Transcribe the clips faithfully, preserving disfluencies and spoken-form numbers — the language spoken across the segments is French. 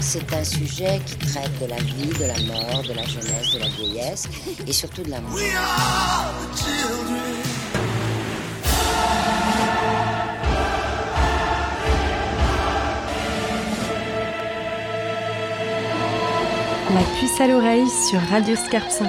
C'est un sujet qui traite de la vie, de la mort, de la jeunesse, de la vieillesse et surtout de l'amour. We are the children. La puce à l'oreille sur Radio Scarpe Sensée.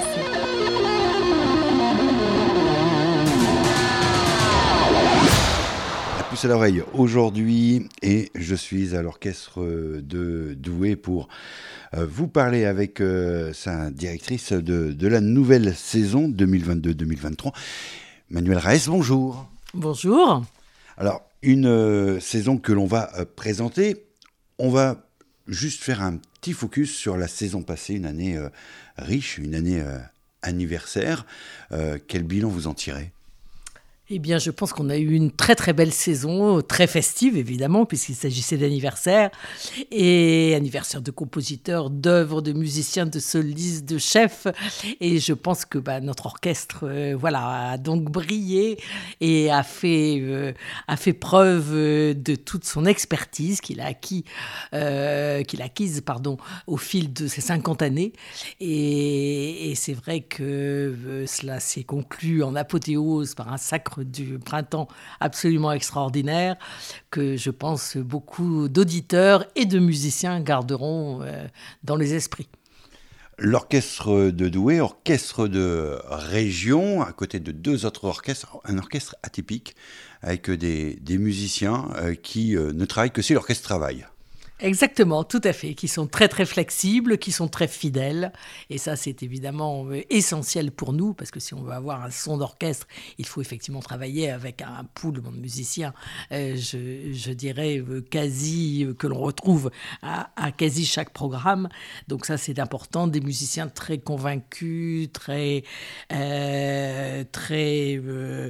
La puce à l'oreille aujourd'hui, et je suis à l'orchestre de Douai pour euh, vous parler avec euh, sa directrice de, de la nouvelle saison deux mille vingt-deux deux mille vingt-trois. Manuelle Raes, bonjour. Bonjour. Alors, une euh, saison que l'on va euh, présenter, on va juste faire un petit focus sur la saison passée, une année euh, riche, une année euh, anniversaire. Euh, quel bilan vous en tirez ? Eh bien, je pense qu'on a eu une très très belle saison, très festive évidemment, puisqu'il s'agissait d'anniversaire, et anniversaire de compositeurs, d'œuvres, de musiciens, de solistes, de chefs. Et je pense que bah, notre orchestre euh, voilà, a donc brillé et a fait, euh, a fait preuve de toute son expertise qu'il a, acquis, euh, qu'il a acquise pardon, au fil de ces cinquante années. Et, et c'est vrai que euh, cela s'est conclu en apothéose par un sacre du printemps absolument extraordinaire que je pense beaucoup d'auditeurs et de musiciens garderont euh, dans les esprits. L'orchestre de Douai, orchestre de région, à côté de deux autres orchestres, un orchestre atypique avec des, des musiciens euh, qui euh, ne travaillent que si l'orchestre travaille. Exactement, tout à fait, qui sont très très flexibles, qui sont très fidèles, et ça c'est évidemment essentiel pour nous, parce que si on veut avoir un son d'orchestre, il faut effectivement travailler avec un pool de musiciens, euh, je, je dirais quasi, que l'on retrouve à, à quasi chaque programme, donc ça c'est important, des musiciens très convaincus, très, euh, très, euh,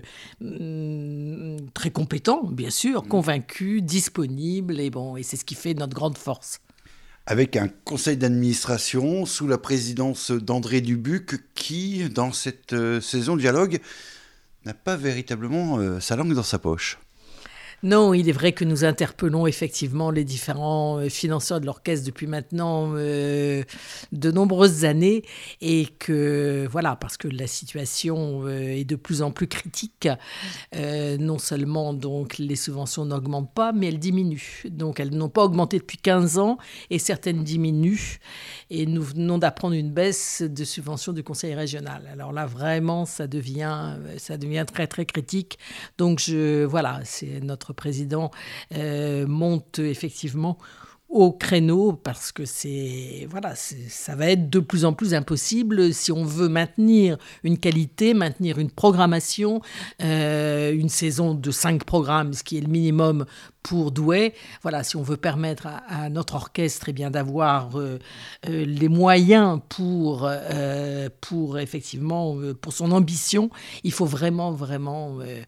très compétents, bien sûr, convaincus, disponibles, et bon, et c'est ce qui fait notre grande force. Avec un conseil d'administration sous la présidence d'André Dubuc qui, dans cette euh, saison de dialogue, n'a pas véritablement euh, sa langue dans sa poche. Non, il est vrai que nous interpellons effectivement les différents financeurs de l'orchestre depuis maintenant euh, de nombreuses années et que, voilà, parce que la situation euh, est de plus en plus critique. Euh, non seulement donc les subventions n'augmentent pas, mais elles diminuent. Donc elles n'ont pas augmenté depuis quinze ans et certaines diminuent. Et nous venons d'apprendre une baisse de subventions du conseil régional. Alors là, vraiment, ça devient, ça devient très, très critique. Donc je, voilà, c'est notre président euh, monte effectivement au créneau parce que c'est, voilà, c'est, ça va être de plus en plus impossible si on veut maintenir une qualité, maintenir une programmation, euh, une saison de cinq programmes, ce qui est le minimum pour Douai. Voilà, si on veut permettre à, à notre orchestre eh bien, d'avoir euh, euh, les moyens pour, euh, pour effectivement, euh, pour son ambition, il faut vraiment, vraiment euh,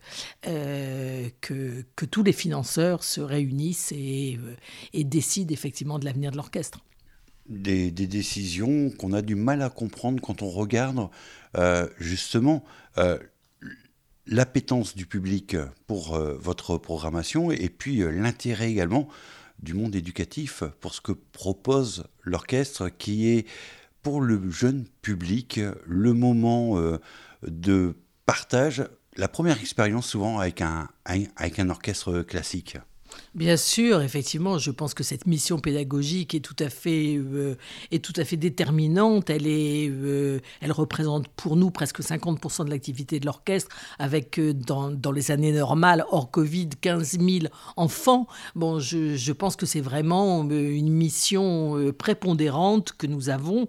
euh, que, que tous les financeurs se réunissent et, euh, et décident effectivement de l'avenir de l'orchestre. Des, des décisions qu'on a du mal à comprendre quand on regarde euh, justement euh, l'appétence du public pour euh, votre programmation et puis euh, l'intérêt également du monde éducatif pour ce que propose l'orchestre qui est pour le jeune public le moment euh, de partage, la première expérience souvent avec un, avec un orchestre classique. Bien sûr, effectivement, je pense que cette mission pédagogique est tout à fait, euh, est tout à fait déterminante. Elle, est, euh, elle représente pour nous presque cinquante pour cent de l'activité de l'orchestre, avec euh, dans, dans les années normales, hors Covid, quinze mille enfants. Bon, je, je pense que c'est vraiment euh, une mission euh, prépondérante que nous avons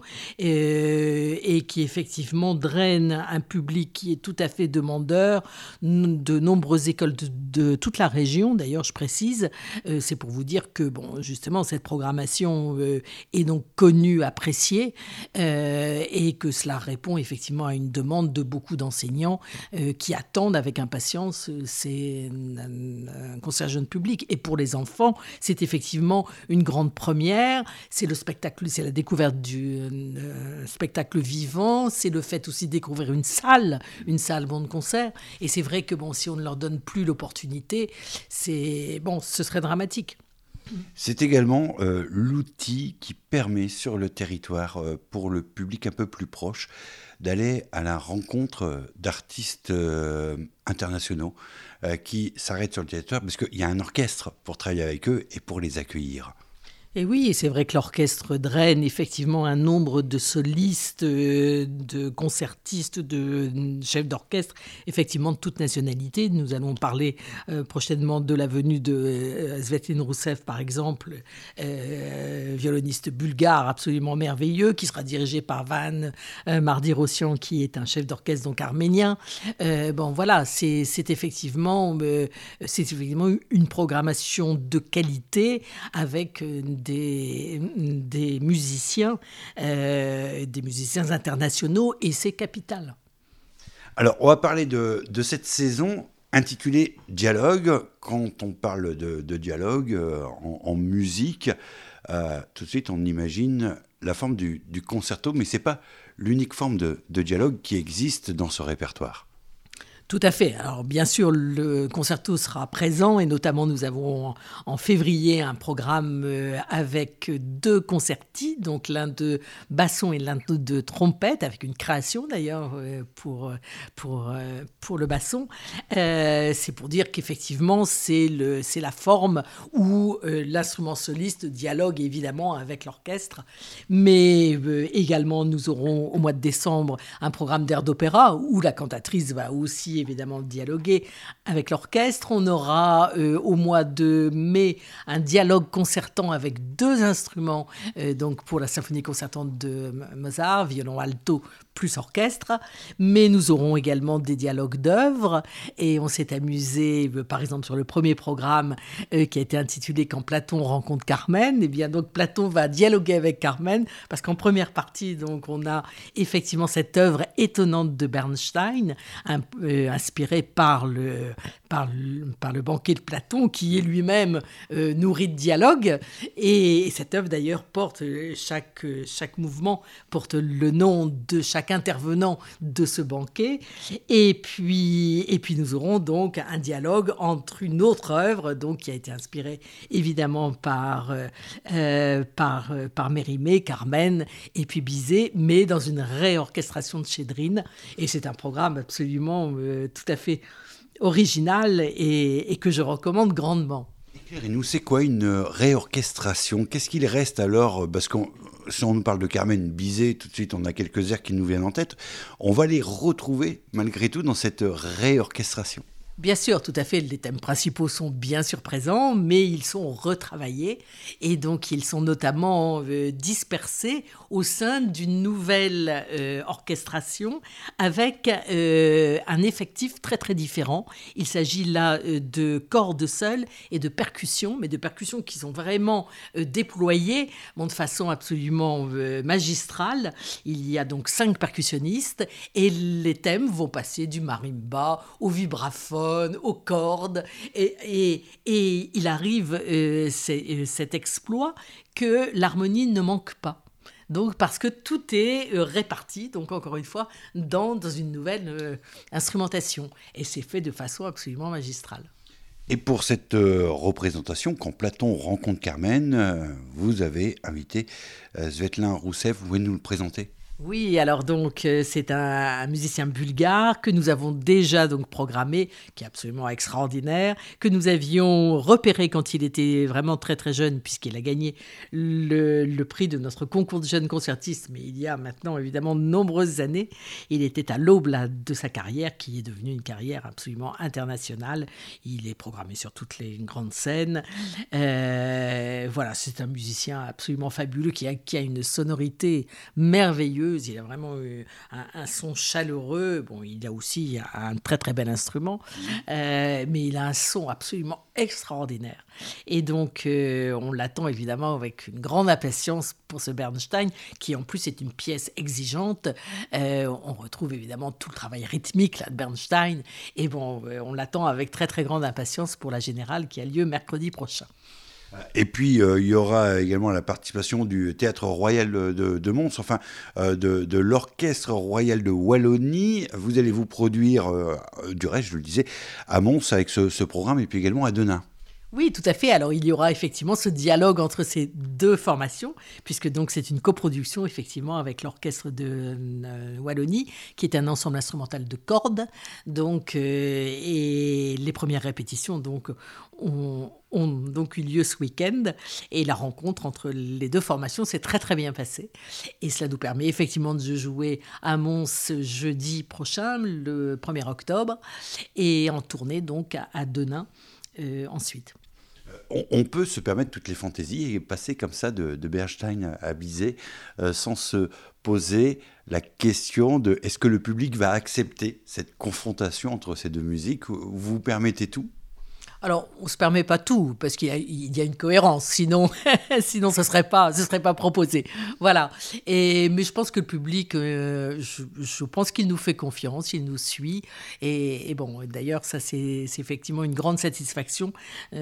euh, et qui effectivement draine un public qui est tout à fait demandeur de nombreuses écoles de, de toute la région, d'ailleurs, je précise. Euh, c'est pour vous dire que, bon, justement, cette programmation euh, est donc connue, appréciée, euh, et que cela répond effectivement à une demande de beaucoup d'enseignants euh, qui attendent avec impatience euh, c'est un, un concert jeune public. Et pour les enfants, c'est effectivement une grande première. C'est le spectacle, c'est la découverte du euh, spectacle vivant. C'est le fait aussi de découvrir une salle, une salle bon de concert. Et c'est vrai que, bon, si on ne leur donne plus l'opportunité, c'est bon, ce serait dramatique. C'est également euh, l'outil qui permet sur le territoire, euh, pour le public un peu plus proche, d'aller à la rencontre d'artistes euh, internationaux euh, qui s'arrêtent sur le territoire, parce qu'il y a un orchestre pour travailler avec eux et pour les accueillir. Et oui, c'est vrai que l'orchestre draine effectivement un nombre de solistes, euh, de concertistes, de chefs d'orchestre, effectivement de toute nationalité. Nous allons parler euh, prochainement de la venue de euh, Svetlin Rousseff, par exemple, euh, violoniste bulgare absolument merveilleux, qui sera dirigé par Van euh, Mardi-Rossian, qui est un chef d'orchestre donc arménien. Euh, bon, voilà, c'est, c'est, effectivement, euh, c'est effectivement une programmation de qualité avec euh, Des, des musiciens, euh, des musiciens internationaux, et c'est capital. Alors, on va parler de, de cette saison intitulée Dialogue. Quand on parle de, de dialogue euh, en, en musique, euh, tout de suite on imagine la forme du, du concerto, mais ce n'est pas l'unique forme de, de dialogue qui existe dans ce répertoire. Tout à fait. Alors bien sûr, le concerto sera présent, et notamment nous avons en février un programme avec deux concertis, donc l'un de basson et l'un de trompette, avec une création d'ailleurs pour, pour, pour le basson. Euh, c'est pour dire qu'effectivement c'est, le, c'est la forme où euh, l'instrument soliste dialogue évidemment avec l'orchestre, mais euh, également nous aurons au mois de décembre un programme d'air d'opéra où la cantatrice va aussi évidemment dialoguer avec l'orchestre. On aura euh, au mois de mai un dialogue concertant avec deux instruments, euh, donc pour la symphonie concertante de Mozart, violon alto plus orchestre, mais nous aurons également des dialogues d'œuvres, et on s'est amusé euh, par exemple sur le premier programme euh, qui a été intitulé Quand Platon rencontre Carmen. Et bien donc Platon va dialoguer avec Carmen, parce qu'en première partie donc on a effectivement cette œuvre étonnante de Bernstein, un, euh, inspirée par le, par, le, par le banquet de Platon, qui est lui-même euh, nourri de dialogue, et, et cette œuvre d'ailleurs porte chaque, chaque mouvement porte le nom de chaque intervenant de ce banquet, et puis, et puis nous aurons donc un dialogue entre une autre œuvre donc, qui a été inspirée évidemment par, euh, par, par Mérimée, Carmen et puis Bizet, mais dans une réorchestration de Chédrine, et c'est un programme absolument euh, tout à fait original et, et que je recommande grandement. Éclairez-nous, c'est quoi une réorchestration ? Qu'est-ce qu'il reste alors ? Parce que si on nous parle de Carmen, Bizet, tout de suite on a quelques airs qui nous viennent en tête. On va les retrouver malgré tout dans cette réorchestration. Bien sûr, tout à fait, les thèmes principaux sont bien sûr présents, mais ils sont retravaillés, et donc ils sont notamment euh, dispersés au sein d'une nouvelle euh, orchestration avec euh, un effectif très très différent. Il s'agit là euh, de cordes seules et de percussions, mais de percussions qui sont vraiment euh, déployées bon, de façon absolument euh, magistrale. Il y a donc cinq percussionnistes, et les thèmes vont passer du marimba au vibraphone, aux cordes, et, et, et il arrive euh, c'est, cet exploit que l'harmonie ne manque pas. Donc, parce que tout est euh, réparti, donc encore une fois, dans, dans une nouvelle euh, instrumentation. Et c'est fait de façon absolument magistrale. Et pour cette euh, représentation, quand Platon rencontre Carmen, euh, vous avez invité euh, Svetlin Rousseff. Vous pouvez nous le présenter ? Oui, alors donc euh, c'est un, un musicien bulgare que nous avons déjà donc programmé, qui est absolument extraordinaire, que nous avions repéré quand il était vraiment très très jeune, puisqu'il a gagné le, le prix de notre concours de jeunes concertistes, mais il y a maintenant évidemment de nombreuses années. Il était à l'aube là, de sa carrière, qui est devenue une carrière absolument internationale. Il est programmé sur toutes les grandes scènes. Euh, voilà, c'est un musicien absolument fabuleux qui a, qui a une sonorité merveilleuse. Il a vraiment eu un, un son chaleureux. Bon, il a aussi un très très bel instrument, euh, mais il a un son absolument extraordinaire. Et donc, euh, on l'attend évidemment avec une grande impatience pour ce Bernstein, qui en plus est une pièce exigeante. Euh, on retrouve évidemment tout le travail rythmique là, de Bernstein. Et bon, euh, on l'attend avec très très grande impatience pour la Générale qui a lieu mercredi prochain. Et puis, euh, il y aura également la participation du Théâtre Royal de, de, de Mons, enfin, euh, de, de l'Orchestre Royal de Wallonie. Vous allez vous produire, euh, du reste, je le disais, à Mons avec ce, ce programme, et puis également à Denain. Oui, tout à fait. Alors, il y aura effectivement ce dialogue entre ces deux formations, puisque donc c'est une coproduction effectivement avec l'orchestre de euh, Wallonie, qui est un ensemble instrumental de cordes. Donc, euh, et les premières répétitions donc ont, ont donc eu lieu ce week-end, et la rencontre entre les deux formations s'est très très bien passée. Et cela nous permet effectivement de jouer à Mons jeudi prochain, le premier octobre, et en tournée donc à, à Denain. Euh, ensuite. On, on peut se permettre toutes les fantaisies et passer comme ça de, de Bernstein à Bizet euh, sans se poser la question de est-ce que le public va accepter cette confrontation entre ces deux musiques? Vous vous permettez tout? Alors, on ne se permet pas tout, parce qu'il y a, il y a une cohérence, sinon, sinon ce ne serait pas, ce serait pas proposé. Voilà. Et, mais je pense que le public, euh, je, je pense qu'il nous fait confiance, il nous suit. Et, et bon, d'ailleurs, ça, c'est, c'est effectivement une grande satisfaction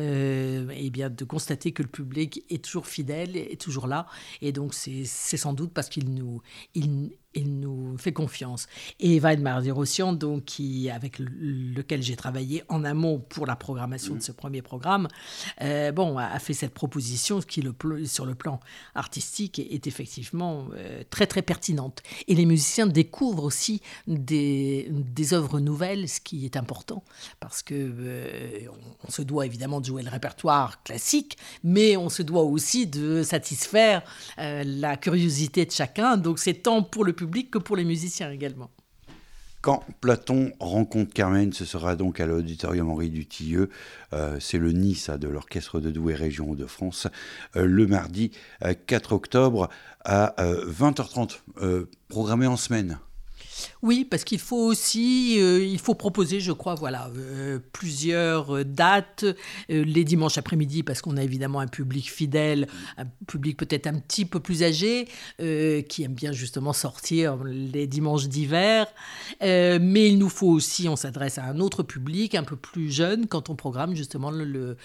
euh, et bien, de constater que le public est toujours fidèle, est toujours là. Et donc, c'est, c'est sans doute parce qu'il nous... Il, il nous fait confiance. Et Weidmar Rossian, donc, qui, avec le, lequel j'ai travaillé en amont pour la programmation de ce premier programme, euh, bon, a, a fait cette proposition qui, le, sur le plan artistique, est, est effectivement euh, très, très pertinente. Et les musiciens découvrent aussi des, des œuvres nouvelles, ce qui est important, parce que euh, on, on se doit évidemment de jouer le répertoire classique, mais on se doit aussi de satisfaire euh, la curiosité de chacun. Donc, c'est tant pour le public que pour les musiciens également. Quand Platon rencontre Carmen, ce sera donc à l'auditorium Henri Dutilleux, euh, c'est le nid ça, de l'orchestre de Douai Région Hauts-de-France, euh, le mardi euh, quatre octobre à euh, vingt heures trente, euh, programmé en semaine. Oui, parce qu'il faut aussi, euh, il faut proposer, je crois, voilà, euh, plusieurs dates, euh, les dimanches après-midi, parce qu'on a évidemment un public fidèle, un public peut-être un petit peu plus âgé, euh, qui aime bien justement sortir les dimanches d'hiver. Euh, mais il nous faut aussi, on s'adresse à un autre public, un peu plus jeune, quand on programme justement le, le,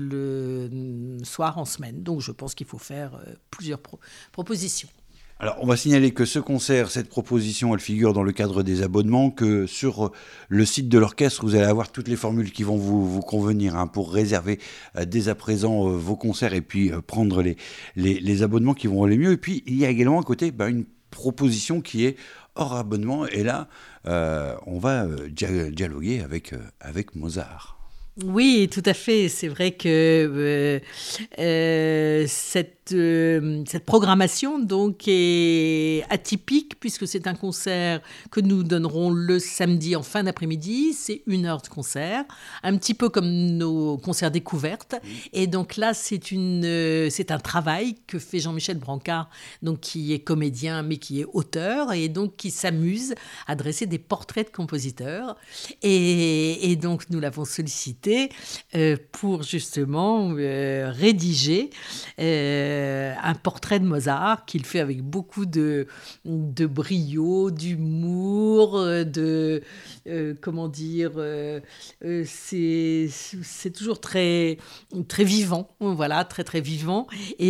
le soir en semaine. Donc je pense qu'il faut faire euh, plusieurs pro- propositions. Alors, on va signaler que ce concert, cette proposition, elle figure dans le cadre des abonnements, que sur le site de l'orchestre, vous allez avoir toutes les formules qui vont vous, vous convenir hein, pour réserver euh, dès à présent euh, vos concerts et puis euh, prendre les, les, les abonnements qui vont aller mieux. Et puis, il y a également à côté bah, une proposition qui est hors abonnement. Et là, euh, on va euh, dialoguer avec, euh, avec Mozart. Oui, tout à fait. C'est vrai que euh, euh, cette, euh, cette programmation donc, est atypique puisque c'est un concert que nous donnerons le samedi en fin d'après-midi. C'est une heure de concert, un petit peu comme nos concerts découvertes. Et donc là, c'est, une, euh, c'est un travail que fait Jean-Michel Brancard, donc, qui est comédien mais qui est auteur et donc qui s'amuse à dresser des portraits de compositeurs. Et, et donc, nous l'avons sollicité Euh, pour justement euh, rédiger euh, un portrait de Mozart qu'il fait avec beaucoup de, de brio, d'humour, de euh, comment dire, euh, euh, c'est, c'est toujours très, très vivant, voilà, très très vivant,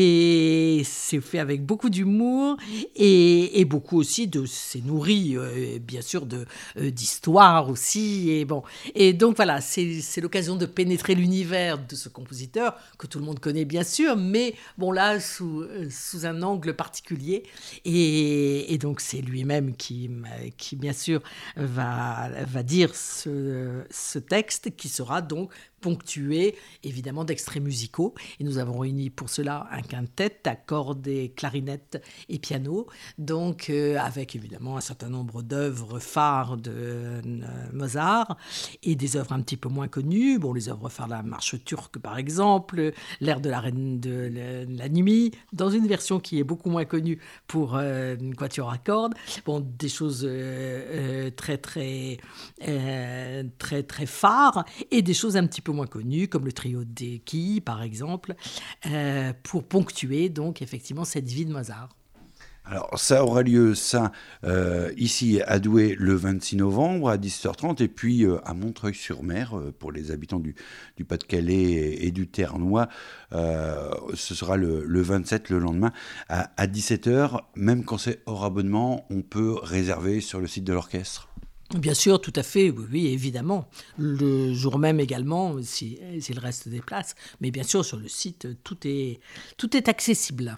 et c'est fait avec beaucoup d'humour et, et beaucoup aussi de, c'est nourri euh, bien sûr de, euh, d'histoire aussi, et bon, et donc voilà, c'est, c'est l'occasion de pénétrer l'univers de ce compositeur que tout le monde connaît bien sûr, mais bon là sous, sous un angle particulier, et, et donc c'est lui-même qui, qui bien sûr va, va dire ce, ce texte qui sera donc ponctué évidemment d'extraits musicaux, et nous avons réuni pour cela un quintet à cordes et clarinettes et piano, donc euh, avec évidemment un certain nombre d'œuvres phares de euh, Mozart et des œuvres un petit peu moins connues, bon les œuvres phares, la marche turque par exemple, l'air de la reine de la, la nuit, dans une version qui est beaucoup moins connue pour euh, une quatuor à cordes, bon des choses euh, euh, très très euh, très très phares, et des choses un petit peu moins connues, comme le trio des quilles, par exemple, euh, pour ponctuer, donc, effectivement, cette vie de Mozart. Alors, ça aura lieu, ça, euh, ici à Douai, le vingt-six novembre, à dix-sept heures trente, et puis euh, à Montreuil-sur-Mer, euh, pour les habitants du, du Pas-de-Calais et, et du Ternois, euh, ce sera le, le vingt-sept, le lendemain, à, à dix-sept heures. Même quand c'est hors abonnement, on peut réserver sur le site de l'orchestre. Bien sûr, tout à fait, oui, oui, évidemment. Le jour même également, si, s'il reste des places. Mais bien sûr, sur le site, tout est, tout est accessible.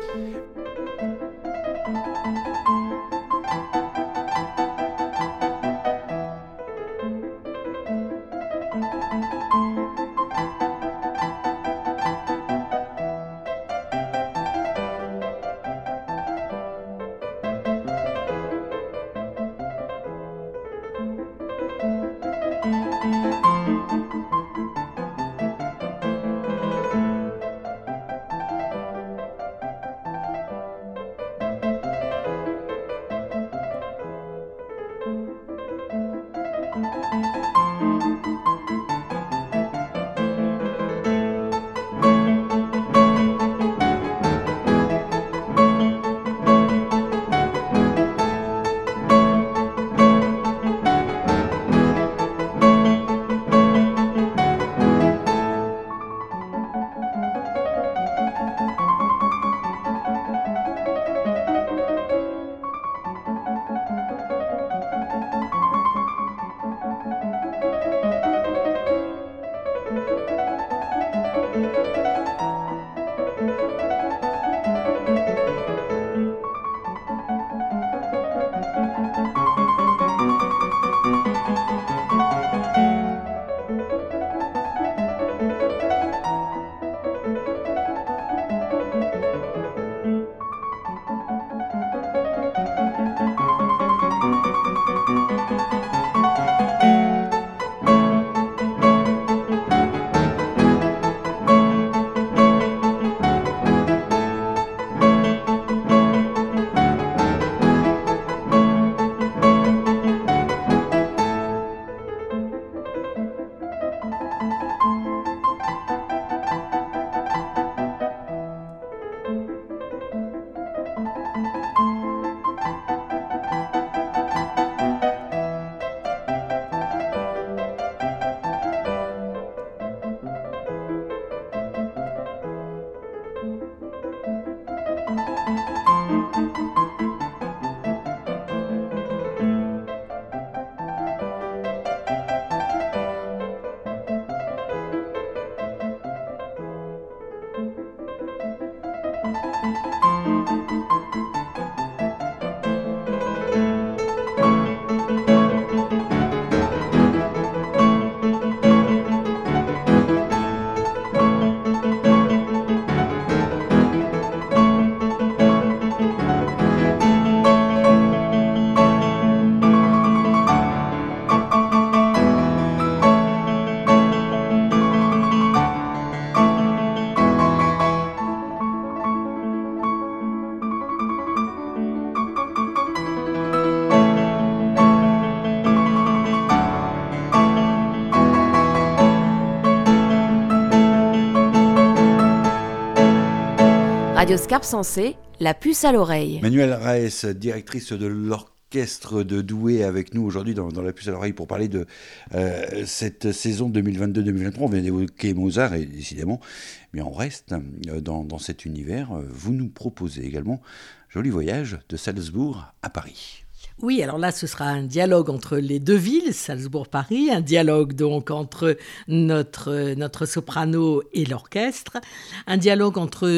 Radioscarpe Sensée, la puce à l'oreille. Manuelle Raes, directrice de l'orchestre de Douai, avec nous aujourd'hui dans, dans la puce à l'oreille pour parler de euh, cette saison deux mille vingt-deux deux mille vingt-trois. On vient d'évoquer Mozart et décidément, mais on reste dans, dans cet univers. Vous nous proposez également Joli voyage de Salzbourg à Paris. Oui, alors là, ce sera un dialogue entre les deux villes, Salzbourg-Paris, un dialogue donc entre notre, notre soprano et l'orchestre, un dialogue entre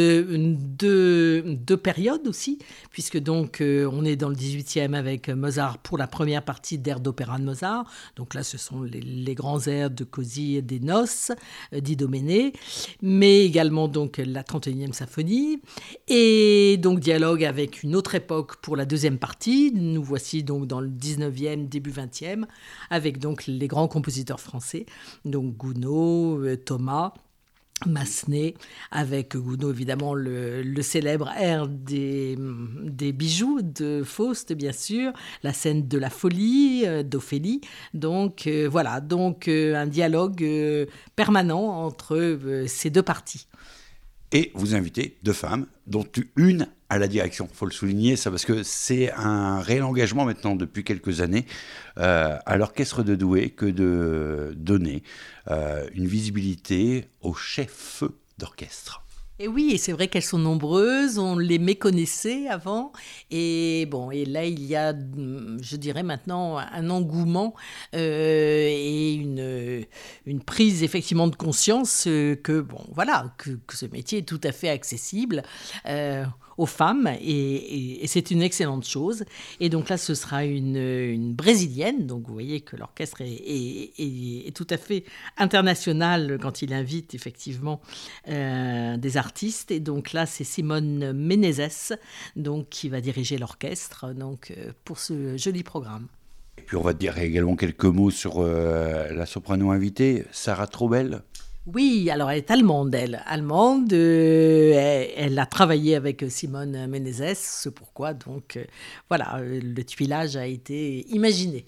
deux, deux périodes aussi, puisque donc euh, on est dans le dix-huitième avec Mozart pour la première partie d'airs d'opéra de Mozart. Donc là, ce sont les, les grands airs de Così et des Noces euh, d'Idoménée, mais également donc la trente et unième symphonie, et donc dialogue avec une autre époque pour la deuxième partie. Nous voici donc dans le dix-neuvième, début vingtième, avec donc les grands compositeurs français, donc Gounod, Thomas, Massenet, avec Gounod évidemment le, le célèbre air des, des bijoux de Faust, bien sûr, la scène de la folie euh, d'Ophélie. Donc euh, voilà, donc euh, un dialogue euh, permanent entre euh, ces deux parties. Et vous invitez deux femmes, dont une à la direction. Il faut le souligner, ça, parce que c'est un réel engagement maintenant depuis quelques années euh, à l'orchestre de Douai que de donner euh, une visibilité au chef d'orchestre. Et oui, et c'est vrai qu'elles sont nombreuses, on les méconnaissait avant, et bon, et là il y a, je dirais maintenant, un engouement euh, et une, une prise effectivement de conscience euh, que bon, voilà, que, que ce métier est tout à fait accessible euh, aux femmes, et, et, et c'est une excellente chose. Et donc là, ce sera une, une brésilienne, donc vous voyez que l'orchestre est, est, est, est tout à fait international quand il invite effectivement euh, des artistes. Et donc là, c'est Simone Menezes donc, qui va diriger l'orchestre donc, euh, pour ce joli programme. Et puis on va dire également quelques mots sur euh, la soprano invitée, Sarah Traubel. Oui, alors elle est allemande, elle. Allemande, euh, elle, elle a travaillé avec Simone Menezes, c'est pourquoi donc euh, voilà, le tuilage a été imaginé.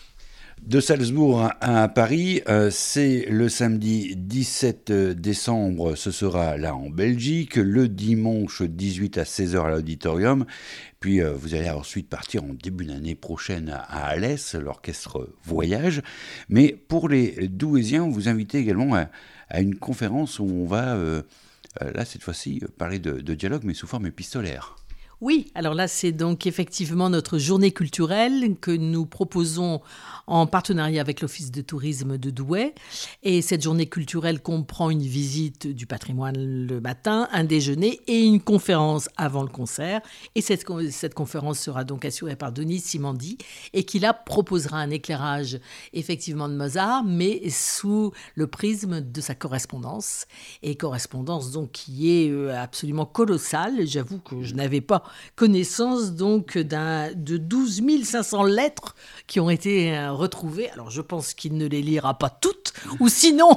De Salzbourg à Paris, euh, c'est le samedi dix-sept décembre, ce sera là en Belgique, le dimanche dix-huit à seize heures à l'auditorium, puis euh, vous allez ensuite partir en début d'année prochaine à, à Alès, l'orchestre Voyage, mais pour les Douaisiens, on vous invite également à, à une conférence où on va, euh, euh, là cette fois-ci, parler de, de dialogue mais sous forme épistolaire. Oui, alors là, c'est donc effectivement notre journée culturelle que nous proposons en partenariat avec l'Office de tourisme de Douai. Et cette journée culturelle comprend une visite du patrimoine le matin, un déjeuner et une conférence avant le concert. Et cette, cette conférence sera donc assurée par Denis Simandi et qui là proposera un éclairage effectivement de Mozart, mais sous le prisme de sa correspondance. Et correspondance donc qui est absolument colossale. J'avoue que je n'avais pas connaissance donc d'un, de douze mille cinq cents lettres qui ont été euh, retrouvées. Alors je pense qu'il ne les lira pas toutes, ou sinon,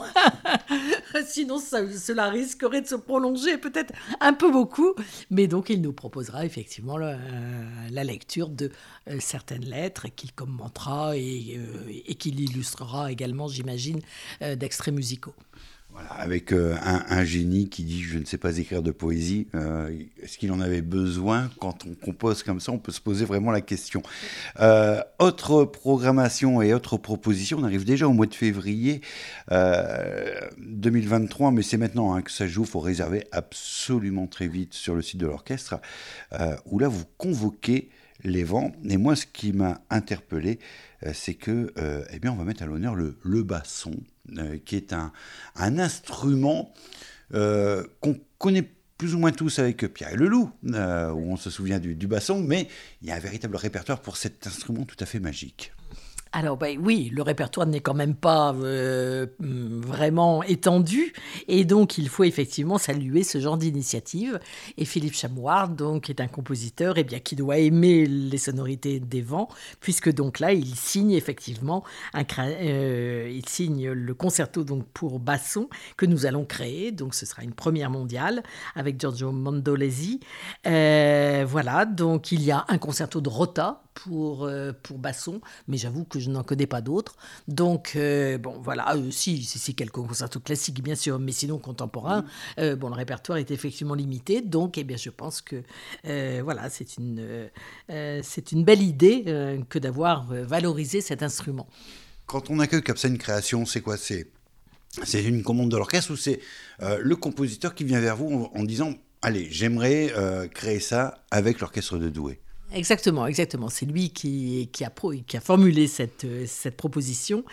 sinon ça, cela risquerait de se prolonger peut-être un peu beaucoup. Mais donc il nous proposera effectivement le, euh, la lecture de euh, certaines lettres qu'il commentera et, euh, et qu'il illustrera également, j'imagine, euh, d'extraits musicaux. Voilà, avec euh, un, un génie qui dit « je ne sais pas écrire de poésie euh, ». Est-ce qu'il en avait besoin? Quand on compose comme ça, on peut se poser vraiment la question. Euh, autre programmation et autre proposition, on arrive déjà au mois de février euh, deux mille vingt-trois, mais c'est maintenant hein, que ça joue, il faut réserver absolument très vite sur le site de l'orchestre, euh, où là vous convoquez les vents. Et moi, ce qui m'a interpellé, euh, c'est que, euh, eh bien, on va mettre à l'honneur le, le basson, euh, qui est un, un instrument euh, qu'on connaît plus ou moins tous avec Pierre et le Loup, euh, où on se souvient du, du basson, mais il y a un véritable répertoire pour cet instrument tout à fait magique. Alors ben, oui, le répertoire n'est quand même pas euh, vraiment étendu et donc il faut effectivement saluer ce genre d'initiative. Et Philippe Chamouard, donc, est un compositeur eh bien, qui doit aimer les sonorités des vents, puisque donc là il signe effectivement un, euh, il signe le concerto donc, pour basson que nous allons créer. Donc ce sera une première mondiale avec Giorgio Mondolesi. Euh, voilà, donc il y a un concerto de Rota pour, euh, pour basson, mais j'avoue que je n'en connais pas d'autres. Donc, euh, bon, voilà, euh, si, si, si, quelques concertos classiques, bien sûr, mais sinon contemporains, euh, bon, le répertoire est effectivement limité. Donc, eh bien, je pense que, euh, voilà, c'est une, euh, c'est une belle idée euh, que d'avoir valorisé cet instrument. Quand on accueille comme ça une création, c'est quoi? C'est, c'est une commande de l'orchestre ou c'est euh, le compositeur qui vient vers vous en, en disant « Allez, j'aimerais euh, créer ça avec l'orchestre de Douai ». Exactement, exactement. C'est lui qui, qui, a, pro, qui a formulé cette, cette proposition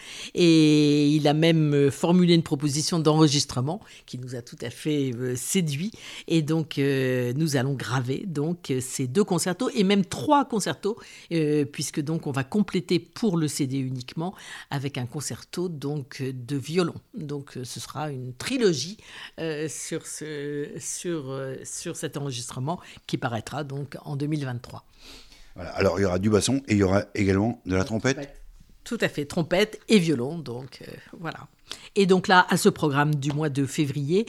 et il a même formulé une proposition d'enregistrement qui nous a tout à fait euh, séduit. Et donc, euh, nous allons graver donc, ces deux concertos et même trois concertos euh, puisque donc, on va compléter pour le C D uniquement avec un concerto donc, de violon. Donc, ce sera une trilogie euh, sur, ce, sur, euh, sur cet enregistrement qui paraîtra donc, en deux mille vingt-trois. Voilà. Alors, il y aura du basson et il y aura également de la trompette. Tout à fait, trompette et violon, donc euh, voilà. Et donc là, à ce programme du mois de février,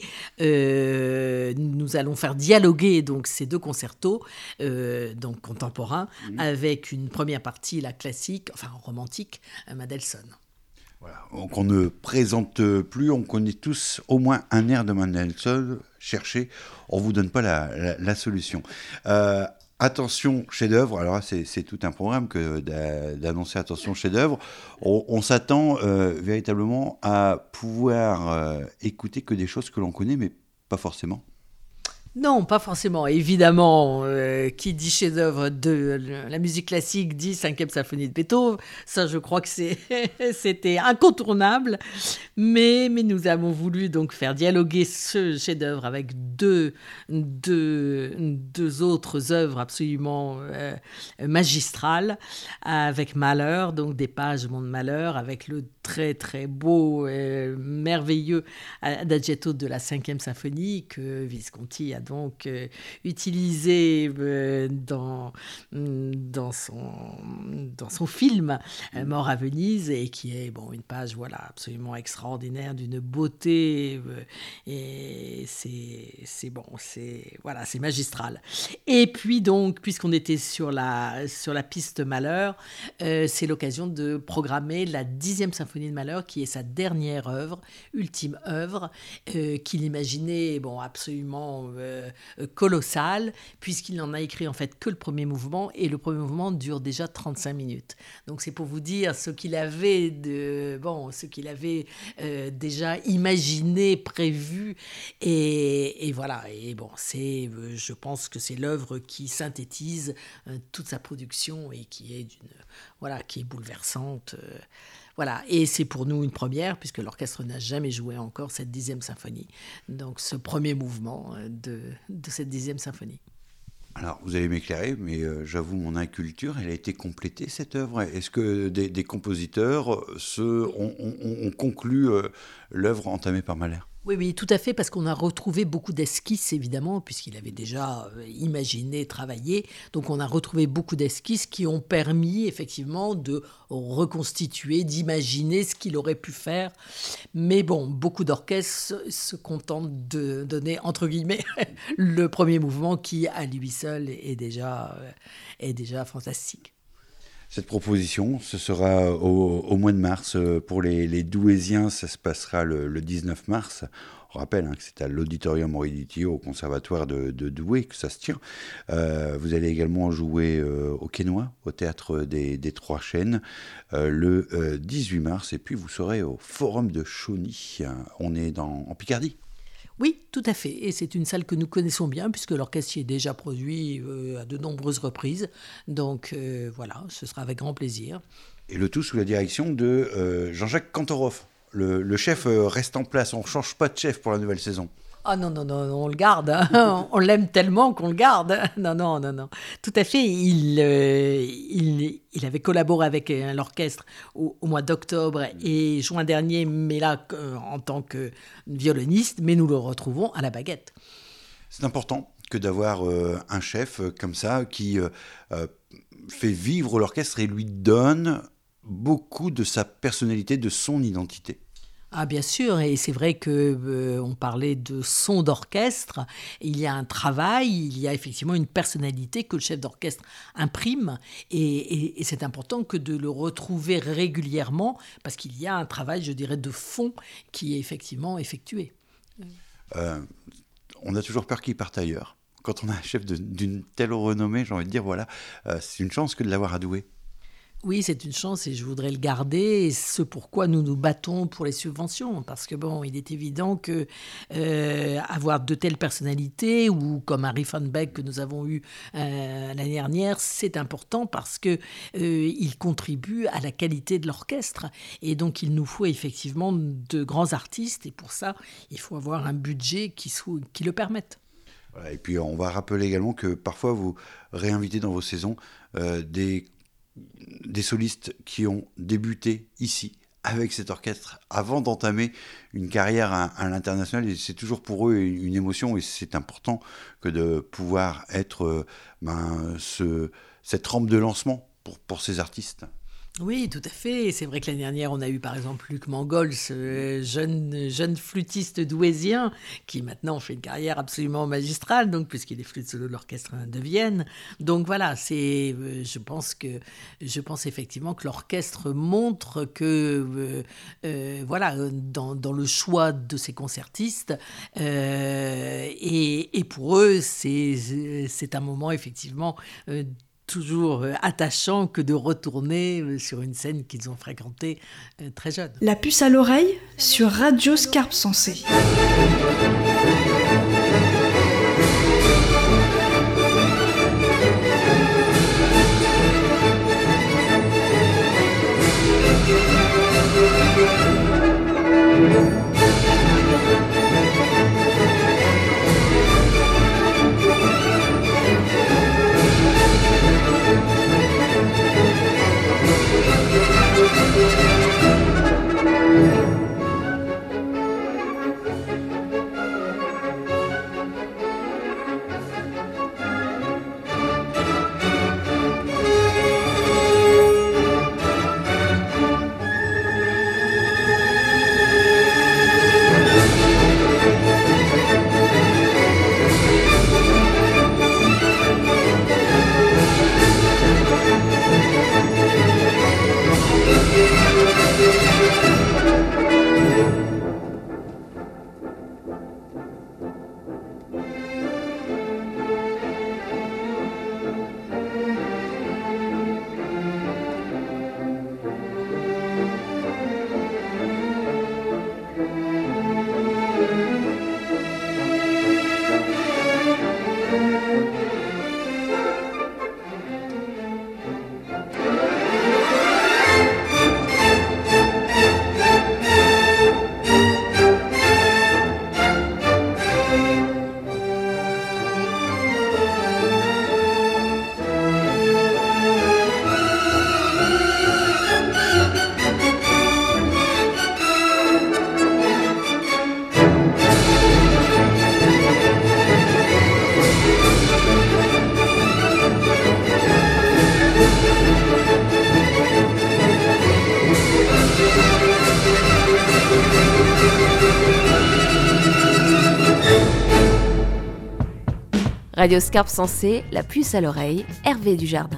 euh, nous allons faire dialoguer donc ces deux concertos, euh, donc contemporains, mmh. avec une première partie, la classique, enfin romantique, Mendelssohn. Voilà. Donc on ne présente plus, on connaît tous au moins un air de Mendelssohn. Cherchez, on ne vous donne pas la, la, la solution. Euh, Attention chef-d'œuvre, alors là, c'est, c'est tout un programme que d'a, d'annoncer attention chef-d'œuvre. On, on s'attend euh, véritablement à pouvoir euh, écouter que des choses que l'on connaît, mais pas forcément. Non, pas forcément. Évidemment, euh, qui dit chef-d'œuvre de la musique classique dit cinquième symphonie de Beethoven. Ça, je crois que c'est, c'était incontournable. Mais, mais nous avons voulu donc faire dialoguer ce chef-d'œuvre avec deux, deux, deux autres œuvres absolument euh, magistrales, avec Mahler, donc des pages Monde Malheur, avec le très très beau, euh, merveilleux adagietto de la cinquième symphonie que Visconti a donc euh, utilisé euh, dans, dans, son, dans son film euh, Mort à Venise, et qui est bon, une page voilà, absolument extraordinaire, d'une beauté, euh, et c'est, c'est bon, c'est, voilà, c'est magistral. Et puis donc, puisqu'on était sur la, sur la piste Mahler, euh, c'est l'occasion de programmer la dixième symphonie de Mahler, qui est sa dernière œuvre, ultime œuvre, euh, qu'il imaginait bon, absolument euh, colossale, puisqu'il n'en a écrit en fait que le premier mouvement, et le premier mouvement dure déjà trente-cinq minutes. Donc c'est pour vous dire ce qu'il avait, de, bon, ce qu'il avait euh, déjà imaginé, prévu, et, et voilà. Et bon, c'est, je pense que c'est l'œuvre qui synthétise euh, toute sa production et qui est d'une, voilà, qui est bouleversante. Euh, Voilà, et c'est pour nous une première, puisque l'orchestre n'a jamais joué encore cette dixième symphonie. Donc ce premier mouvement de, de cette dixième symphonie. Alors, vous allez m'éclairer, mais euh, j'avoue mon inculture, elle a été complétée, cette œuvre. Est-ce que des, des compositeurs se, ont, ont, ont conclu euh, l'œuvre entamée par Mahler ? Oui, oui, tout à fait, parce qu'on a retrouvé beaucoup d'esquisses, évidemment, puisqu'il avait déjà imaginé, travaillé. Donc, on a retrouvé beaucoup d'esquisses qui ont permis, effectivement, de reconstituer, d'imaginer ce qu'il aurait pu faire. Mais bon, beaucoup d'orchestres se contentent de donner, entre guillemets, le premier mouvement qui, à lui seul, est déjà, est déjà fantastique. Cette proposition, ce sera au, au mois de mars. Pour les, les Douaisiens, ça se passera le, le dix-neuf mars. On rappelle hein, que c'est à l'Auditorium Moridi au Conservatoire de, de Douai que ça se tient. Euh, vous allez également jouer euh, au Quesnoy, au Théâtre des, des Trois Chênes, euh, le euh, dix-huit mars. Et puis vous serez au Forum de Chauny. On est dans, en Picardie. Oui, tout à fait. Et c'est une salle que nous connaissons bien, puisque l'orchestre y est déjà produit euh, à de nombreuses reprises. Donc euh, voilà, ce sera avec grand plaisir. Et le tout sous la direction de euh, Jean-Jacques Kantorov. Le, le chef euh, reste en place, on ne change pas de chef pour la nouvelle saison. Ah non, non, non, on le garde. Hein. On l'aime tellement qu'on le garde. Non, non, non, non. Tout à fait. Il, euh, il, il avait collaboré avec euh, l'orchestre au, au mois d'octobre et juin dernier, mais là, euh, en tant que violoniste, mais nous le retrouvons à la baguette. C'est important que d'avoir euh, un chef comme ça qui euh, euh, fait vivre l'orchestre et lui donne beaucoup de sa personnalité, de son identité. Ah bien sûr, et c'est vrai que euh, on parlait de son d'orchestre. Il y a un travail, il y a effectivement une personnalité que le chef d'orchestre imprime, et, et, et c'est important que de le retrouver régulièrement, parce qu'il y a un travail, je dirais, de fond qui est effectivement effectué. Euh, on a toujours peur qu'il parte ailleurs. Quand on a un chef de, d'une telle renommée, j'ai envie de dire, voilà, euh, c'est une chance que de l'avoir à Douai. Oui, c'est une chance et je voudrais le garder. Et ce pourquoi nous nous battons pour les subventions. Parce que bon, il est évident que euh, avoir de telles personnalités, ou comme Harry Van Beck que nous avons eu euh, l'année dernière, c'est important parce que euh, il contribue à la qualité de l'orchestre. Et donc, il nous faut effectivement de grands artistes. Et pour ça, il faut avoir un budget qui, soit, qui le permette. Voilà, et puis, on va rappeler également que parfois, vous réinvitez dans vos saisons euh, des des solistes qui ont débuté ici avec cet orchestre avant d'entamer une carrière à, à l'international, et c'est toujours pour eux une émotion, et c'est important que de pouvoir être ben, ce, cette rampe de lancement pour, pour ces artistes. Oui, tout à fait. C'est vrai que l'année dernière, on a eu par exemple Luc Mangols, ce jeune, jeune flûtiste douaisien, qui maintenant fait une carrière absolument magistrale, donc, puisqu'il est flûte solo de l'orchestre de Vienne. Donc voilà, c'est, je pense que, je pense effectivement que l'orchestre montre que, euh, euh, voilà, dans, dans le choix de ses concertistes, euh, et, et pour eux, c'est, c'est un moment effectivement euh, toujours attachant que de retourner sur une scène qu'ils ont fréquentée très jeune. La puce à l'oreille sur Radio Scarpe Sensée. Radio Scarpe Sensée, la puce à l'oreille, Hervé Dujardin.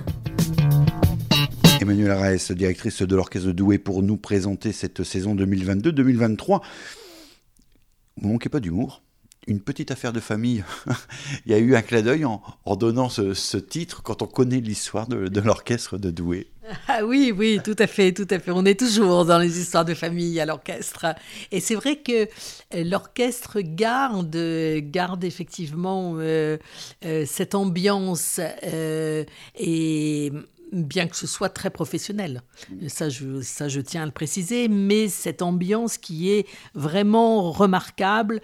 Emmanuelle Araès, directrice de l'Orchestre de Douai, pour nous présenter cette saison deux mille vingt-deux deux mille vingt-trois. Vous ne manquez pas d'humour. Une petite affaire de famille. Il y a eu un clin d'œil en, en donnant ce, ce titre quand on connaît l'histoire de, de l'Orchestre de Douai. Ah oui, oui, tout à fait, tout à fait. On est toujours dans les histoires de famille à l'orchestre. Et c'est vrai que l'orchestre garde, garde effectivement euh, euh, cette ambiance euh, et... bien que ce soit très professionnel. Ça je, ça, je tiens à le préciser, mais cette ambiance qui est vraiment remarquable,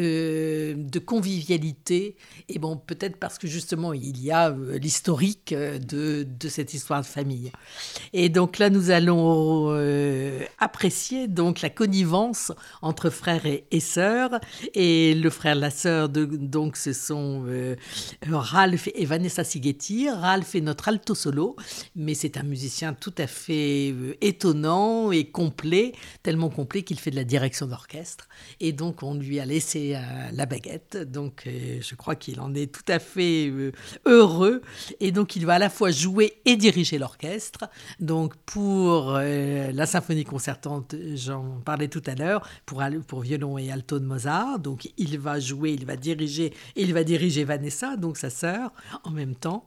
euh, de convivialité, et bon, peut-être parce que justement, il y a euh, l'historique de, de cette histoire de famille. Et donc là, nous allons euh, apprécier donc la connivence entre frères et, et sœurs, et le frère et la sœur, de, donc ce sont euh, Ralph et Vanessa Sigeti. Ralph est notre alto solo, mais c'est un musicien tout à fait euh, étonnant et complet, tellement complet qu'il fait de la direction d'orchestre. Et donc, on lui a laissé euh, la baguette. Donc, euh, je crois qu'il en est tout à fait euh, heureux. Et donc, il va à la fois jouer et diriger l'orchestre. Donc, pour euh, la symphonie concertante, j'en parlais tout à l'heure, pour, pour violon et alto de Mozart. Donc, il va jouer, il va diriger, et il va diriger Vanessa, donc sa sœur, en même temps.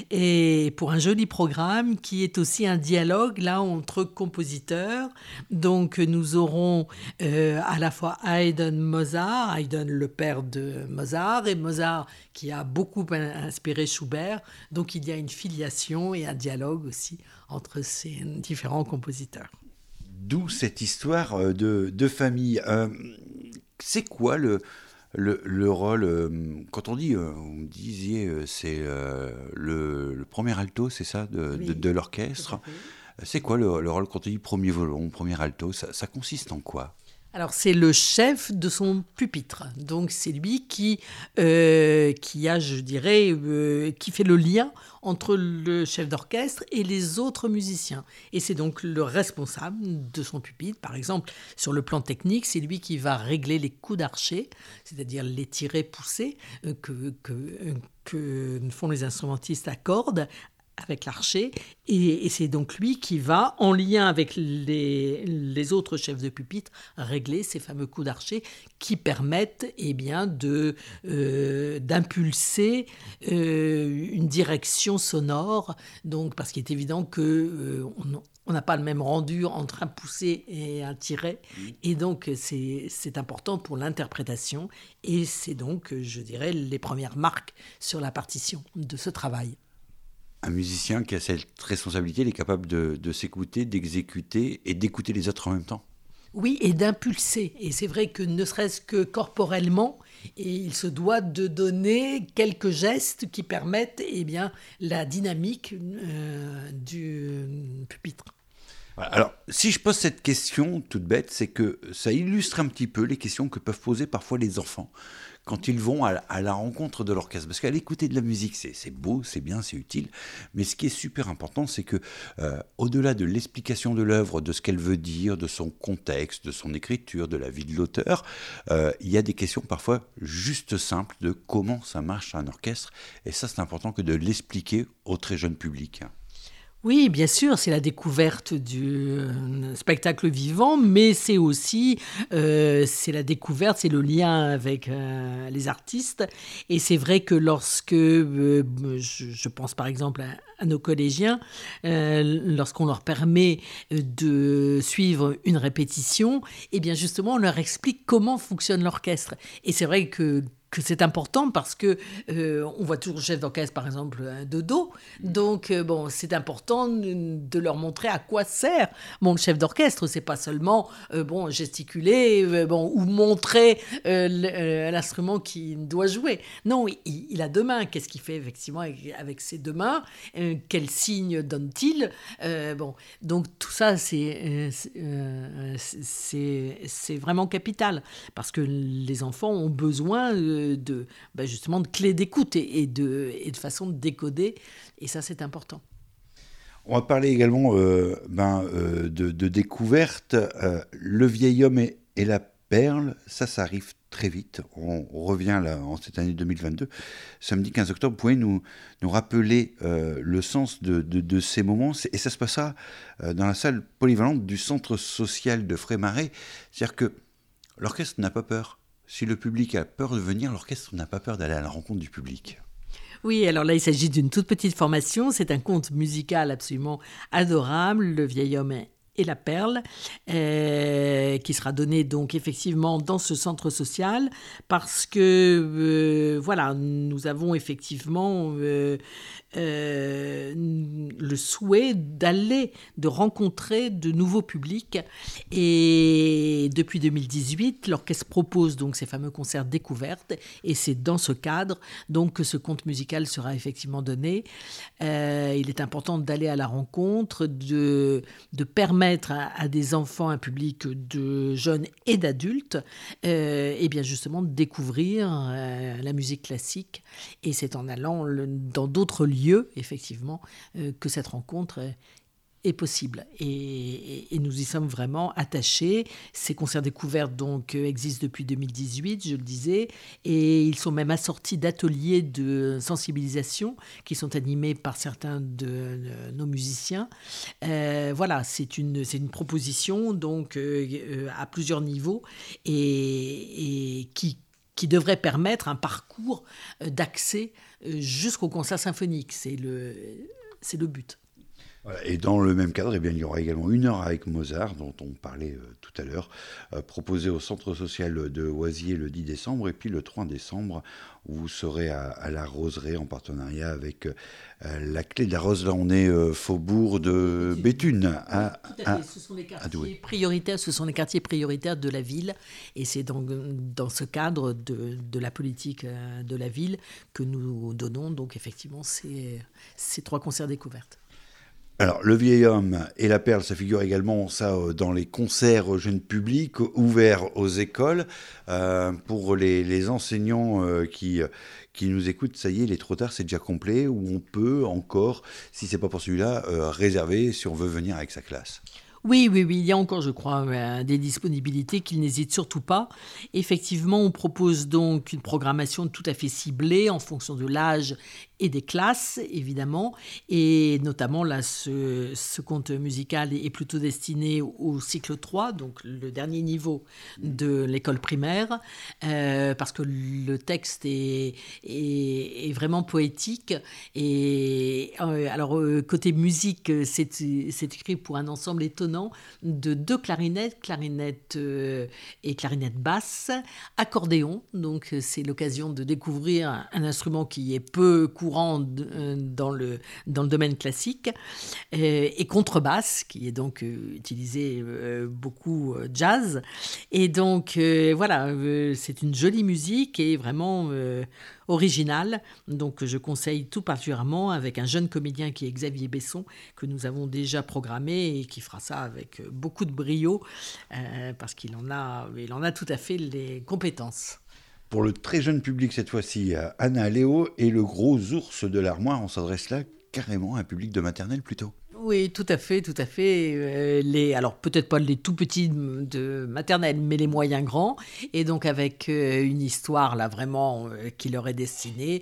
Et pour un joli programme, qui est aussi un dialogue là entre compositeurs. Donc nous aurons euh, à la fois Haydn Mozart, Haydn le père de Mozart, et Mozart qui a beaucoup inspiré Schubert. Donc il y a une filiation et un dialogue aussi entre ces différents compositeurs. D'où cette histoire de, de famille. Euh, c'est quoi le Le, le rôle, euh, quand on dit, euh, vous me disiez, euh, c'est euh, le, le premier alto, c'est ça, de, oui, de, de l'orchestre. C'est quoi le, le rôle quand on dit premier violon, premier alto, ça, ça consiste en quoi ? Alors, c'est le chef de son pupitre. Donc, c'est lui qui, euh, qui a, je dirais, euh, qui fait le lien entre le chef d'orchestre et les autres musiciens. Et c'est donc le responsable de son pupitre. Par exemple, sur le plan technique, c'est lui qui va régler les coups d'archet, c'est-à-dire les tirets poussés euh, que, que, euh, que font les instrumentistes à cordes, avec l'archet, et, et c'est donc lui qui va, en lien avec les, les autres chefs de pupitre, régler ces fameux coups d'archet qui permettent eh bien, de, euh, d'impulser euh, une direction sonore, donc, parce qu'il est évident qu'on euh, on n'a pas le même rendu entre un poussé et un tiret, et donc c'est, c'est important pour l'interprétation, et c'est donc, je dirais, les premières marques sur la partition de ce travail. Un musicien qui a cette responsabilité, il est capable de, de s'écouter, d'exécuter et d'écouter les autres en même temps. Oui, et d'impulser. Et c'est vrai que ne serait-ce que corporellement, et il se doit de donner quelques gestes qui permettent eh bien, la dynamique euh, du pupitre. Alors, si je pose cette question toute bête, c'est que ça illustre un petit peu les questions que peuvent poser parfois les enfants quand ils vont à, à la rencontre de l'orchestre. Parce qu'à écouter de la musique, c'est, c'est beau, c'est bien, c'est utile. Mais ce qui est super important, c'est que euh, au-delà de l'explication de l'œuvre, de ce qu'elle veut dire, de son contexte, de son écriture, de la vie de l'auteur, euh, il y a des questions parfois juste simples de comment ça marche un orchestre. Et ça, c'est important que de l'expliquer au très jeune public. Oui, bien sûr, c'est la découverte du euh, spectacle vivant, mais c'est aussi euh, c'est la découverte, c'est le lien avec euh, les artistes. Et c'est vrai que lorsque, euh, je, je pense par exemple à, à nos collégiens, euh, lorsqu'on leur permet de suivre une répétition, eh bien justement, on leur explique comment fonctionne l'orchestre. Et c'est vrai que que c'est important parce que euh, on voit toujours le chef d'orchestre, par exemple, de dos. Donc, euh, bon, c'est important de leur montrer à quoi sert bon, le chef d'orchestre. C'est pas seulement euh, bon, gesticuler euh, bon, ou montrer euh, l'instrument qu'il doit jouer. Non, il, il a deux mains. Qu'est-ce qu'il fait effectivement avec, avec ses deux mains? euh, Quel signe donne-t-il? euh, bon, Donc, tout ça, c'est, euh, c'est, euh, c'est, c'est vraiment capital parce que les enfants ont besoin euh, de ben justement de clés d'écoute et, et, de, et de façon de décoder, et ça c'est important. On va parler également euh, ben, euh, de, de découverte. Euh, le vieil homme et, et la perle, ça, ça arrive très vite. On, on revient là en cette année deux mille vingt-deux. Samedi quinze octobre, vous pouvez nous, nous rappeler euh, le sens de, de, de ces moments. Et ça se passera euh, dans la salle polyvalente du centre social de Frémaré. C'est-à-dire que l'orchestre n'a pas peur. Si le public a peur de venir, l'orchestre n'a pas peur d'aller à la rencontre du public. Oui, alors là, il s'agit d'une toute petite formation. C'est un conte musical absolument adorable, Le vieil homme et la perle, euh, qui sera donné donc effectivement dans ce centre social, parce que euh, voilà, nous avons effectivement euh, euh, le souhait d'aller, de rencontrer de nouveaux publics. Et depuis deux mille dix-huit, l'orchestre propose donc ces fameux concerts découvertes, et c'est dans ce cadre donc que ce conte musical sera effectivement donné. Euh, il est important d'aller à la rencontre, de, de permettre à, à des enfants, un public de jeunes et d'adultes, euh, et bien justement de découvrir euh, la musique classique. Et c'est en allant le, dans d'autres lieux, effectivement, euh, que cette rencontre est, est possible. Et, et, et nous y sommes vraiment attachés. Ces concerts découvertes donc, existent depuis deux mille dix-huit, je le disais, et ils sont même assortis d'ateliers de sensibilisation qui sont animés par certains de, de nos musiciens. Euh, voilà, c'est une, c'est une proposition donc, euh, à plusieurs niveaux et, et qui qui devrait permettre un parcours d'accès jusqu'au concert symphonique. C'est le, c'est le but. Voilà, et dans le même cadre, eh bien, il y aura également une heure avec Mozart, dont on parlait euh, tout à l'heure, euh, proposée au centre social de Oisier le dix décembre, et puis le trois décembre, où vous serez à, à la Roseraie en partenariat avec euh, la Clé de la Rose. Là, on est euh, faubourg de Béthune. À, oui, tout à fait. Ce sont les quartiers prioritaires, ce sont les quartiers prioritaires de la ville, et c'est dans, dans ce cadre de, de la politique de la ville que nous donnons donc effectivement ces, ces trois concerts découvertes. Alors, Le vieil homme et la perle, ça figure également ça dans les concerts jeunes publics ouverts aux écoles. Euh, pour les, les enseignants euh, qui, qui nous écoutent, ça y est, il est trop tard, c'est déjà complet, ou on peut encore, si c'est pas pour celui-là, euh, réserver si on veut venir avec sa classe. Oui, oui, oui, il y a encore, je crois, euh, des disponibilités qu'ils n'hésitent surtout pas. Effectivement, on propose donc une programmation tout à fait ciblée en fonction de l'âge et des classes, évidemment. Et notamment, là, ce, ce conte musical est plutôt destiné au, au cycle trois, donc le dernier niveau de l'école primaire, euh, parce que le texte est, est, est vraiment poétique. Et euh, alors, euh, côté musique, c'est, c'est écrit pour un ensemble étonnant de deux clarinettes, clarinette euh, et clarinette basse, accordéon, donc c'est l'occasion de découvrir un, un instrument qui est peu courant de, euh, dans, le, dans le domaine classique, euh, et contrebasse, qui est donc euh, utilisé euh, beaucoup euh, jazz. Et donc euh, voilà, euh, c'est une jolie musique et vraiment euh, originale, donc je conseille tout particulièrement avec un jeune comédien qui est Xavier Besson, que nous avons déjà programmé et qui fera ça avec beaucoup de brio, euh, parce qu'il en a, il en a tout à fait les compétences. Pour le très jeune public cette fois-ci, Anna Léo et le gros ours de l'armoire, on s'adresse là carrément à un public de maternelle plutôt. Oui, tout à fait, tout à fait. Euh, les, alors peut-être pas les tout petits de maternelle, mais les moyens grands. Et donc avec euh, une histoire là vraiment euh, qui leur est destinée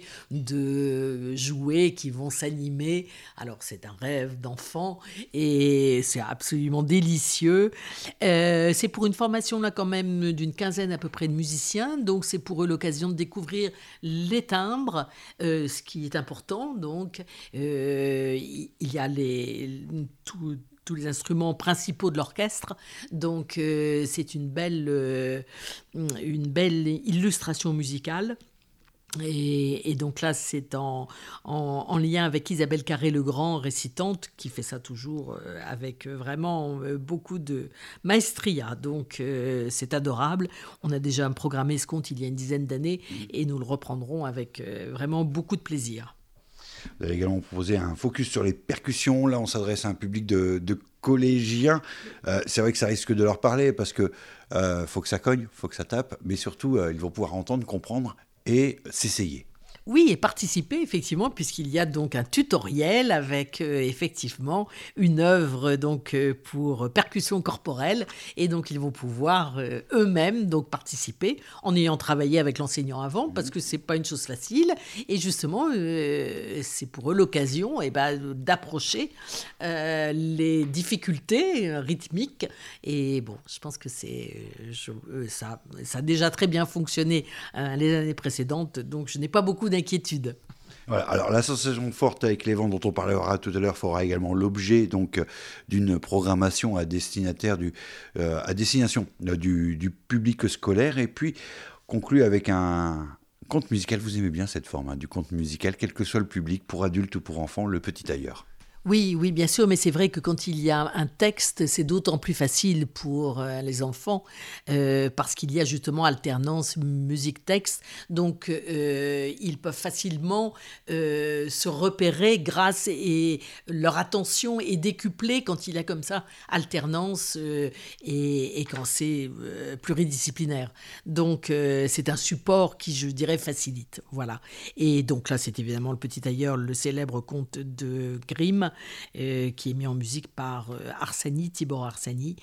de jouer, qui vont s'animer. Alors c'est un rêve d'enfant et c'est absolument délicieux. Euh, c'est pour une formation là quand même d'une quinzaine à peu près de musiciens. Donc c'est pour eux l'occasion de découvrir les timbres, euh, ce qui est important. Donc euh, il y a les Tous, tous les instruments principaux de l'orchestre. Donc, euh, c'est une belle, euh, une belle illustration musicale. Et, et donc là, c'est en, en, en lien avec Isabelle Carré-Legrand, récitante, qui fait ça toujours euh, avec vraiment euh, beaucoup de maestria. Donc euh, c'est adorable. On a déjà programmé ce conte il y a une dizaine d'années et nous le reprendrons avec euh, vraiment beaucoup de plaisir. Vous avez également proposé un focus sur les percussions. Là, on s'adresse à un public de, de collégiens. Euh, c'est vrai que ça risque de leur parler parce qu'il euh, faut que ça cogne, il faut que ça tape, mais surtout, euh, ils vont pouvoir entendre, comprendre et s'essayer. Oui, et participer, effectivement, puisqu'il y a donc un tutoriel avec, euh, effectivement, une œuvre donc, euh, pour percussion corporelle. Et donc, ils vont pouvoir euh, eux-mêmes donc, participer en ayant travaillé avec l'enseignant avant, parce que ce n'est pas une chose facile. Et justement, euh, c'est pour eux l'occasion eh ben, d'approcher euh, les difficultés rythmiques. Et bon, je pense que c'est, je, euh, ça, ça a déjà très bien fonctionné euh, les années précédentes, donc je n'ai pas beaucoup d'inquiétude. Voilà, alors la sensation forte avec les vents dont on parlera tout à l'heure fera également l'objet donc d'une programmation à destinataire du euh, à destination euh, du, du public scolaire et puis conclut avec un conte musical. Vous aimez bien cette forme hein, du conte musical, quel que soit le public, pour adultes ou pour enfants, le petit ailleurs. Oui, oui, bien sûr, mais c'est vrai que quand il y a un texte, c'est d'autant plus facile pour euh, les enfants euh, parce qu'il y a justement alternance musique-texte. Donc, euh, ils peuvent facilement euh, se repérer grâce et leur attention est décuplée quand il y a comme ça alternance euh, et, et quand c'est euh, pluridisciplinaire. Donc, euh, c'est un support qui, je dirais, facilite. Voilà. Et donc là, c'est évidemment le petit ailleurs, le célèbre conte de Grimm. Euh, qui est mis en musique par euh, Arsani, Tibor Arsani.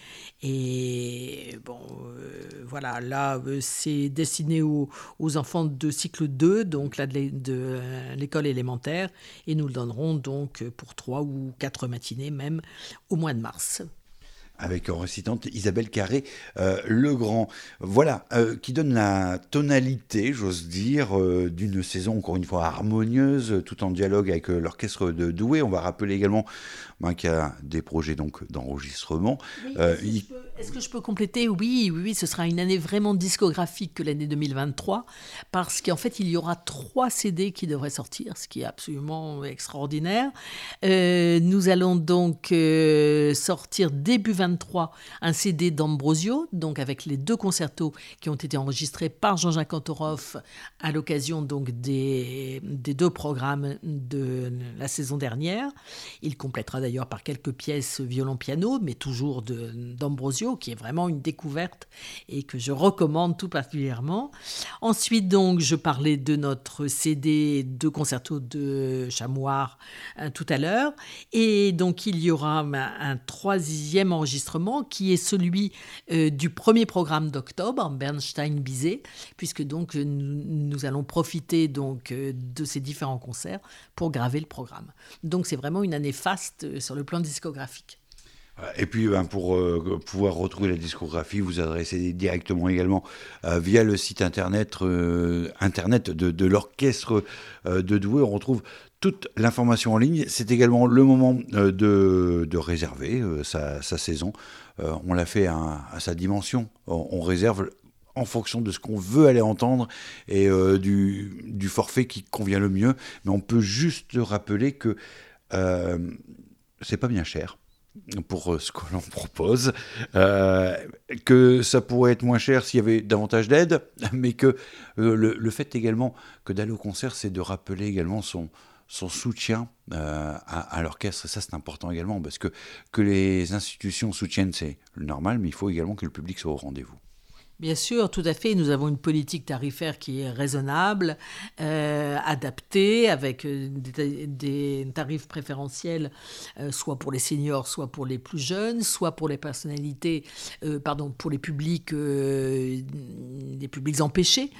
Et bon, euh, voilà, là, euh, c'est destiné aux, aux enfants de cycle deux, donc là, de, de euh, l'école élémentaire. Et nous le donnerons donc pour trois ou quatre matinées, même au mois de mars. Avec en récitante Isabelle Carré-Legrand. Euh, voilà, euh, qui donne la tonalité, j'ose dire, euh, d'une saison encore une fois harmonieuse, tout en dialogue avec euh, l'orchestre de Douai. On va rappeler également ben, qu'il y a des projets donc, d'enregistrement. Oui, euh, est-ce, que il... peux, est-ce que je peux compléter ? Oui, oui, oui, ce sera une année vraiment discographique que l'année deux mille vingt-trois, parce qu'en fait, il y aura trois C D qui devraient sortir, ce qui est absolument extraordinaire. Euh, nous allons donc euh, sortir début vingt-trois un C D d'Ambrosio, donc avec les deux concertos qui ont été enregistrés par Jean-Jacques Antoroff à l'occasion donc des, des deux programmes de la saison dernière. Il complétera d'ailleurs par quelques pièces violon-piano, mais toujours de, d'Ambrosio, qui est vraiment une découverte et que je recommande tout particulièrement. Ensuite, donc, je parlais de notre C D de concertos de Chamoire hein, tout à l'heure. Et donc, il y aura un, un troisième enregistrement qui est celui euh, du premier programme d'octobre, Bernstein-Bizet, puisque donc nous, nous allons profiter donc euh, de ces différents concerts pour graver le programme. Donc c'est vraiment une année faste euh, sur le plan discographique. Et puis, ben, pour euh, pouvoir retrouver la discographie, vous adressez directement également euh, via le site internet, euh, internet de, de l'orchestre euh, de Douai. On retrouve toute l'information en ligne. C'est également le moment euh, de, de réserver euh, sa, sa saison. Euh, on l'a fait à, à sa dimension. On, on réserve en fonction de ce qu'on veut aller entendre et euh, du, du forfait qui convient le mieux. Mais on peut juste rappeler que euh, c'est pas bien cher pour ce que l'on propose, euh, que ça pourrait être moins cher s'il y avait davantage d'aide, mais que euh, le, le fait également que d'aller au concert, c'est de rappeler également son, son soutien euh, à, à l'orchestre. Ça, c'est important également, parce que, que les institutions soutiennent, c'est normal, mais il faut également que le public soit au rendez-vous. Bien sûr, tout à fait. Nous avons une politique tarifaire qui est raisonnable, euh, adaptée, avec des, des tarifs préférentiels, euh, soit pour les seniors, soit pour les plus jeunes, soit pour les personnalités, euh, pardon, pour les publics, euh, les publics empêchés.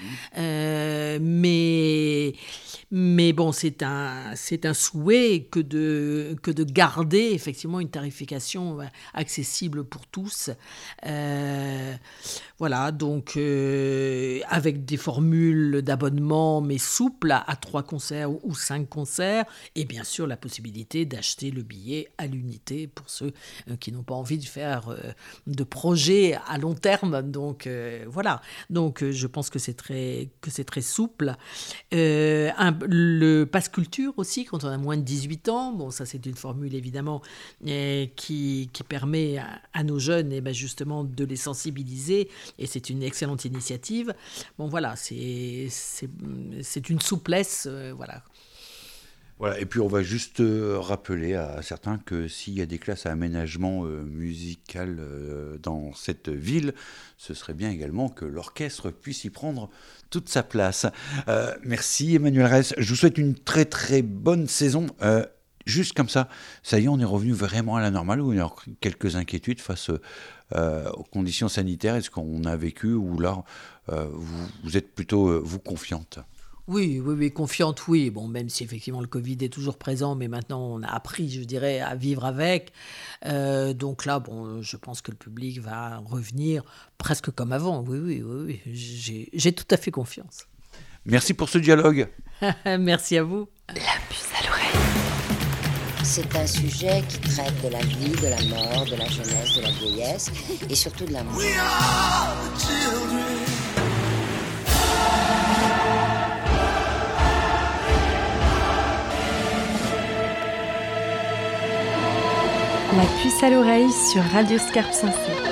Euh, mais, mais bon, c'est un, c'est un souhait que de, que de garder effectivement une tarification accessible pour tous. Euh, voilà. voilà, donc euh, avec des formules d'abonnement, mais souples, à, à trois concerts ou, ou cinq concerts, et bien sûr la possibilité d'acheter le billet à l'unité pour ceux euh, qui n'ont pas envie de faire euh, de projets à long terme. Donc euh, voilà, donc euh, je pense que c'est très, que c'est très souple. Euh, un, le pass culture aussi, quand on a moins de dix-huit ans, bon ça c'est une formule évidemment euh, qui, qui permet à, à nos jeunes eh ben, justement de les sensibiliser, et c'est une excellente initiative. Bon voilà, c'est, c'est, c'est une souplesse, euh, voilà. Voilà, et puis on va juste euh, rappeler à certains que s'il y a des classes à aménagement euh, musical euh, dans cette ville, ce serait bien également que l'orchestre puisse y prendre toute sa place. Euh, merci Emmanuel Ress, je vous souhaite une très très bonne saison. Euh, juste comme ça, ça y est, on est revenu vraiment à la normale, ou il y a quelques inquiétudes face euh, aux conditions sanitaires, est-ce qu'on a vécu, ou là euh, vous, vous êtes plutôt euh, vous confiante? Oui, oui, oui, confiante, oui. Bon, même si effectivement le Covid est toujours présent, mais maintenant on a appris, je dirais, à vivre avec. Euh, donc là, bon, je pense que le public va revenir presque comme avant. Oui, oui, oui, oui. J'ai, j'ai tout à fait confiance. Merci pour ce dialogue. Merci à vous. La puce à l'oreille. C'est un sujet qui traite de la vie, de la mort, de la jeunesse, de la vieillesse et surtout de l'amour. La puce à l'oreille sur Radio Scarpe Sensée.